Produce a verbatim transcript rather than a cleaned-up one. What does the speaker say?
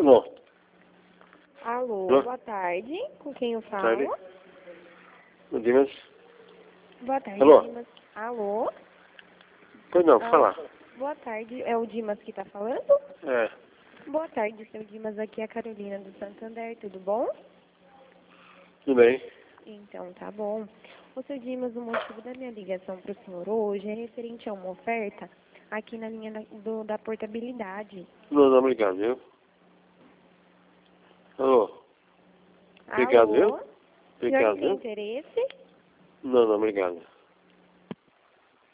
Alô? Alô, Alô? boa tarde. Com quem eu Boa falo? tarde. O Dimas? Boa tarde, Alô? Dimas. Alô? Pois não, Ah, fala. boa tarde. É o Dimas que tá falando? É, Boa tarde, seu Dimas. Aqui é a Carolina do Santander. Tudo bom? tudo bem. Então, tá bom. Ô, seu Dimas, o motivo da minha ligação para o senhor hoje é referente a uma oferta aqui na linha da, do- da portabilidade. Não, não, obrigado, viu? Alô? Obrigado, viu? Alô? O senhor Obrigado, tem viu? interesse? Não, não, obrigado.